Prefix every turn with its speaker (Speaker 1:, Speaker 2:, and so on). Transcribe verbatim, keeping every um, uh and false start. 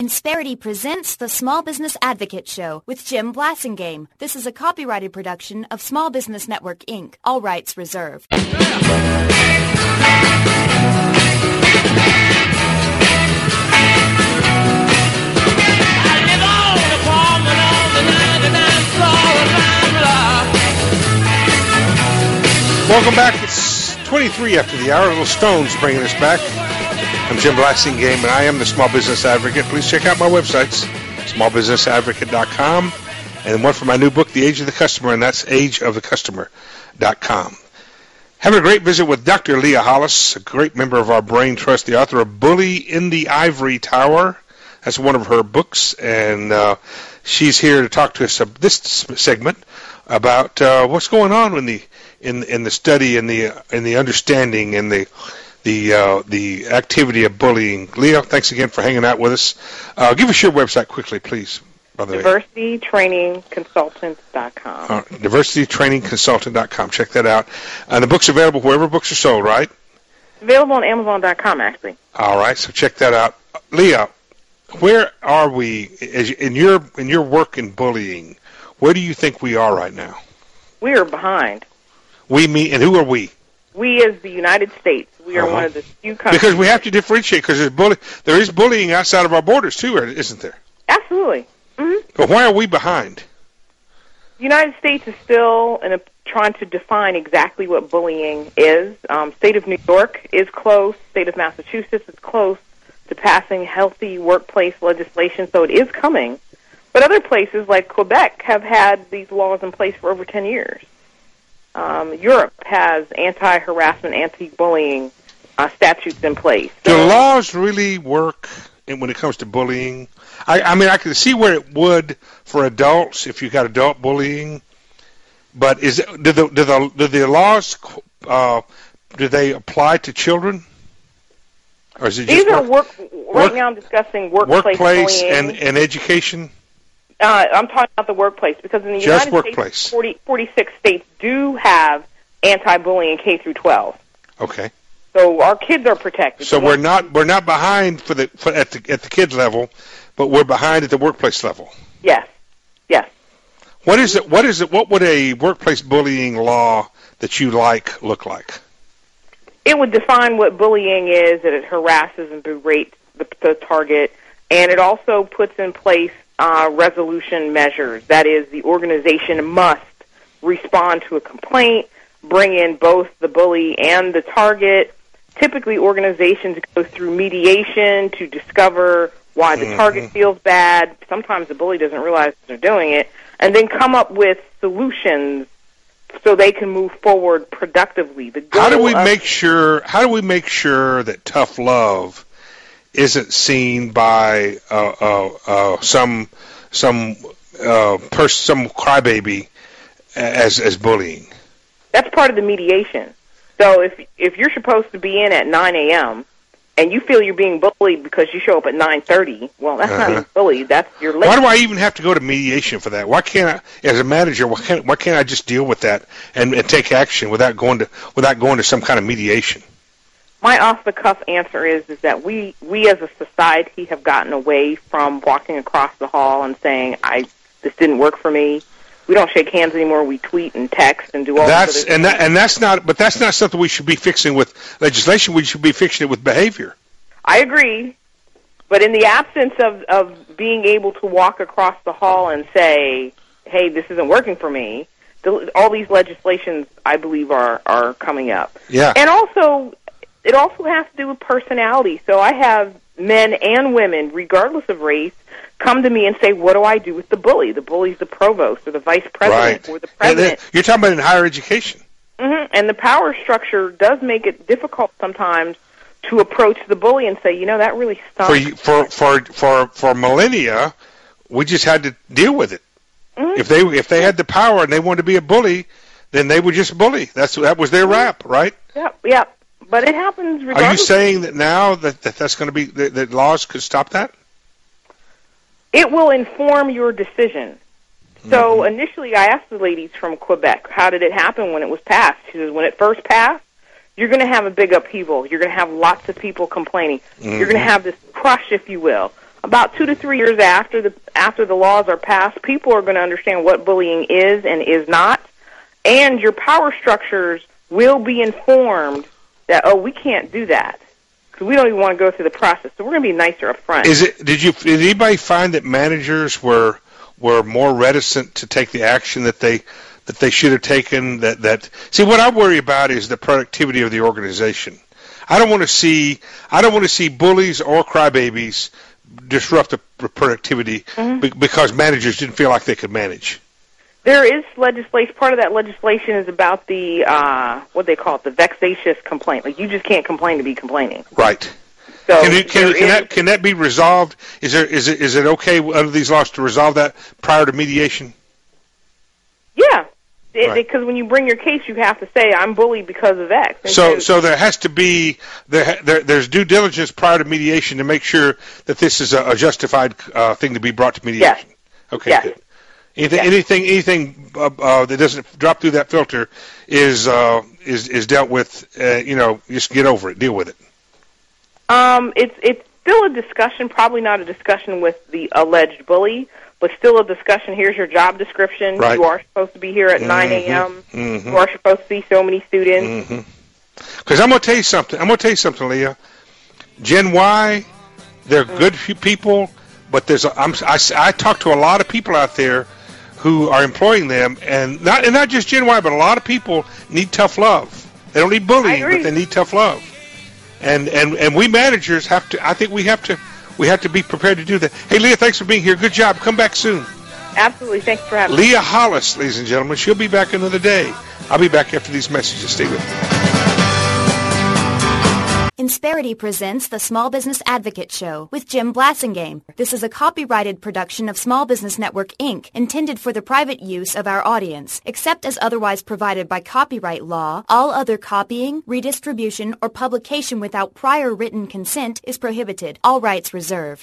Speaker 1: Insperity presents the Small Business Advocate Show with Jim Blasingame. This is a copyrighted production of Small Business Network, Incorporated. All rights reserved.
Speaker 2: Welcome back. It's twenty-three after the hour. Little Stones bringing us back. I'm Jim Blasingame, and I am the Small Business Advocate. Please check out my websites, small business advocate dot com, and one for my new book, The Age of the Customer, and that's age of the customer dot com. Having a great visit with Doctor Leah Hollis, a great member of our Brain Trust, the author of Bully in the Ivory Tower. That's one of her books, and uh, she's here to talk to us uh, this segment about uh, what's going on in the in in the study and the in the understanding and the the uh, the activity of bullying. Leah, thanks again for hanging out with us. Uh, give us your website quickly, please.
Speaker 3: diversity training consultant dot com.
Speaker 2: Uh, diversity training consultant dot com. Check that out. And the book's available wherever books are sold, right?
Speaker 3: It's available on amazon dot com, actually.
Speaker 2: All right, so check that out. Leah, where are we as in your in your work in bullying? Where do you think we are right now?
Speaker 3: We are behind.
Speaker 2: We, me, and who are we?
Speaker 3: We as the United States. We are
Speaker 2: uh-huh.
Speaker 3: one of the few countries.
Speaker 2: Because we have to differentiate, because there's bully, there is bullying outside of our borders, too, isn't there?
Speaker 3: Absolutely. Mm-hmm.
Speaker 2: But why are we behind?
Speaker 3: The United States is still in a, trying to define exactly what bullying is. Um, state of New York is close. State of Massachusetts is close to passing healthy workplace legislation, so it is coming. But other places like Quebec have had these laws in place for over ten years. Um, Europe has anti-harassment, anti-bullying uh, statutes in place.
Speaker 2: So, do laws really work in, when it comes to bullying? I, I mean, I can see where it would for adults if you got adult bullying, but is it, do the do the do the laws uh, do they apply to children? Or is it just
Speaker 3: These are
Speaker 2: work,
Speaker 3: work, right now I'm discussing workplace,
Speaker 2: workplace
Speaker 3: bullying.
Speaker 2: and, and education?
Speaker 3: Uh, I'm talking about the workplace, because in the
Speaker 2: Just
Speaker 3: United
Speaker 2: workplace.
Speaker 3: States, forty, forty-six states do have anti-bullying K through twelve.
Speaker 2: Okay.
Speaker 3: So our kids are protected.
Speaker 2: So we're not we're not behind for the for, at the at the kids level, but we're behind at the workplace level.
Speaker 3: Yes. Yes.
Speaker 2: What is it? What is it? What would a workplace bullying law that you like look like?
Speaker 3: It would define what bullying is, that it harasses and berates the, the target, and it also puts in place uh, resolution measures. That is, the organization must respond to a complaint, bring in both the bully and the target. Typically, organizations go through mediation to discover why the mm-hmm. target feels bad. Sometimes the bully doesn't realize they're doing it, and then come up with solutions so they can move forward productively. The goal
Speaker 2: how do we
Speaker 3: of,
Speaker 2: make sure? How do we make sure that tough love isn't seen by uh, uh, uh, some some uh, person, some crybaby as as bullying?
Speaker 3: That's part of the mediation. So if if you're supposed to be in at nine a.m. and you feel you're being bullied because you show up at nine thirty, well, that's uh-huh. not being bullied. That's your late.
Speaker 2: Why do I even have to go to mediation for that? Why can't I, as a manager, why can't, why can't I just deal with that and, and take action without going to without going to some kind of mediation?
Speaker 3: My off-the-cuff answer is is that we we as a society have gotten away from walking across the hall and saying, "I this didn't work for me." We don't shake hands anymore. We tweet and text and do all
Speaker 2: that's
Speaker 3: that.
Speaker 2: And that, and that's not. But that's not something we should be fixing with legislation. We should be fixing it with behavior.
Speaker 3: I agree, but in the absence of of being able to walk across the hall and say, "Hey, this isn't working for me," the, all these legislations, I believe, are are coming up.
Speaker 2: Yeah.
Speaker 3: And also, it also has to do with personality. So I have men and women, regardless of race, come to me and say, what do I do with the bully? The bully's the provost or the vice president
Speaker 2: right.
Speaker 3: or the president.
Speaker 2: You're talking about in higher education.
Speaker 3: Mm-hmm. And the power structure does make it difficult sometimes to approach the bully and say, you know, that really stunk.
Speaker 2: For, for, for, for, for millennia, we just had to deal with it. Mm-hmm. If they if they had the power and they wanted to be a bully, then they would just bully. That's That was their rap, right?
Speaker 3: Yep, yep. But it happens regardless.
Speaker 2: Are you saying that now that, that that's going to be, that, that laws could stop that?
Speaker 3: It will inform your decision. So mm-hmm. initially I asked the ladies from Quebec, how did it happen when it was passed? She says, when it first passed, you're going to have a big upheaval. You're going to have lots of people complaining. Mm-hmm. You're going to have this crush, if you will, about two to three years after the after the laws are passed, people are going to understand what bullying is and is not, and your power structures will be informed that, oh, we can't do that because we don't even want to go through the process. So we're going to be nicer up front.
Speaker 2: Is it? Did you? Did anybody find that managers were were more reticent to take the action that they that they should have taken? That that see, what I worry about is the productivity of the organization. I don't want to see I don't want to see bullies or crybabies disrupt the productivity mm-hmm. be, because managers didn't feel like they could manage.
Speaker 3: There is legislation. Part of that legislation is about the uh, what they call it, the vexatious complaint. Like, you just can't complain to be complaining.
Speaker 2: Right.
Speaker 3: So
Speaker 2: can, it, can, can that can that be resolved? Is there is it is it okay under these laws to resolve that prior to mediation?
Speaker 3: Yeah, it,
Speaker 2: right.
Speaker 3: Because when you bring your case, you have to say, I'm bullied because of X. And
Speaker 2: so so there has to be there, there there's due diligence prior to mediation to make sure that this is a, a justified uh, thing to be brought to mediation.
Speaker 3: Yes.
Speaker 2: Okay.
Speaker 3: Yes.
Speaker 2: Good. Anything,
Speaker 3: yes.
Speaker 2: anything, anything uh, uh, that doesn't drop through that filter is uh, is is dealt with. Uh, you know, just get over it, deal with it.
Speaker 3: Um, it's it's still a discussion. Probably not a discussion with the alleged bully, but still a discussion. Here's your job description.
Speaker 2: Right.
Speaker 3: You are supposed to be here at
Speaker 2: mm-hmm.
Speaker 3: nine a.m.
Speaker 2: Mm-hmm.
Speaker 3: You are supposed to see so many students.
Speaker 2: Because mm-hmm. I'm going to tell you something. I'm going to tell you something, Leah. Gen Y, they're mm-hmm. good people, but there's a, I'm, I I talk to a lot of people out there who are employing them, and not and not just Gen Y, but a lot of people need tough love. They don't need bullying, but they need tough love. And, and and we managers have to. I think we have to. We have to be prepared to do that. Hey, Leah, thanks for being here. Good job. Come back soon.
Speaker 3: Absolutely. Thanks for having me.
Speaker 2: Leah Hollis, ladies and gentlemen. She'll be back another day. I'll be back after these messages. Stay with me.
Speaker 1: Insperity presents the Small Business Advocate Show with Jim Blasingame. This is a copyrighted production of Small Business Network, Incorporated, intended for the private use of our audience. Except as otherwise provided by copyright law, all other copying, redistribution, or publication without prior written consent is prohibited. All rights reserved.